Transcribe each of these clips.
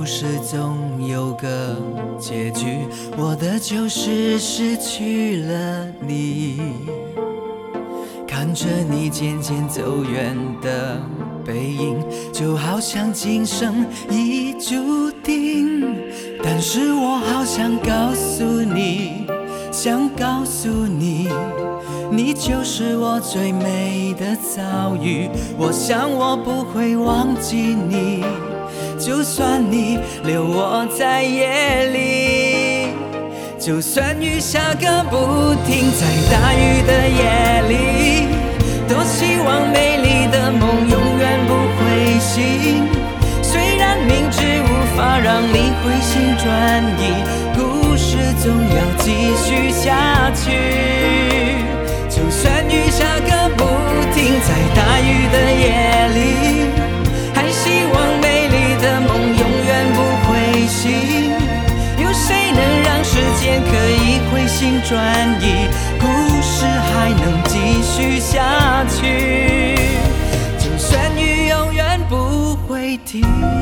故事总有个结局，我的就是失去了你。看着你渐渐走远的背影，就好像今生已注定。但是我好想告诉你，想告诉你，你就是我最美的遭遇。我想我不会忘记你，就算你留我在夜里，就算雨下个不停，在大雨的夜里，多希望美丽的梦永远不会醒。虽然明知无法让你回心转意，故事总要继续下去。就算雨下个不停，在大雨的夜里，还希望美丽的梦永远不会醒。有谁能让时间可以回心转意，故事还能继续下去？就算雨永远不会停。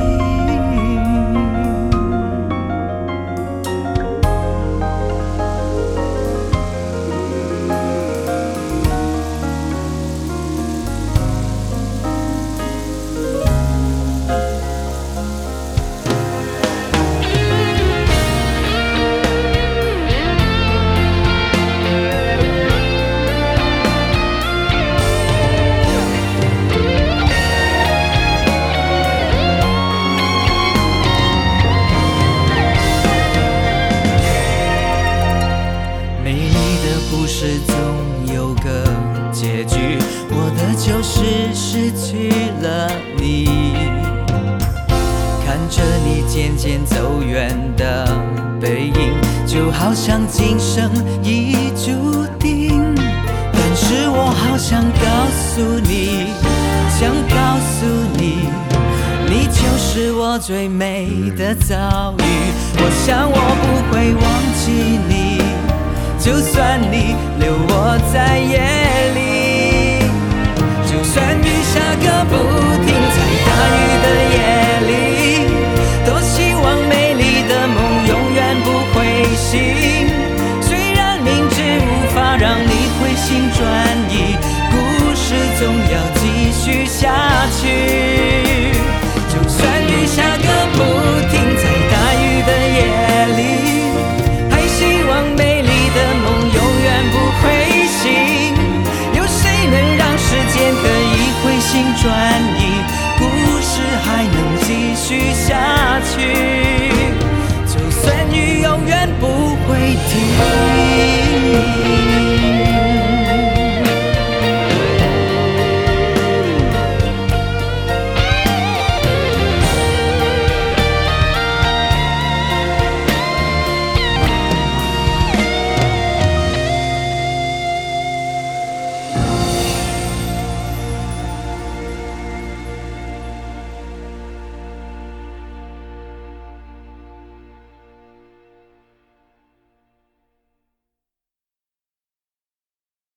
故事总有个结局，我的就是失去了你。看着你渐渐走远的背影，就好像今生已注定。但是我好想告诉你，想告诉你，你就是我最美的遭遇。我想我不会忘记你，就算你留我在夜里，就算雨下个不停，在大雨的夜里，多希望美丽的梦永远不会醒。虽然明知无法让你回心转意，故事总要继续下去。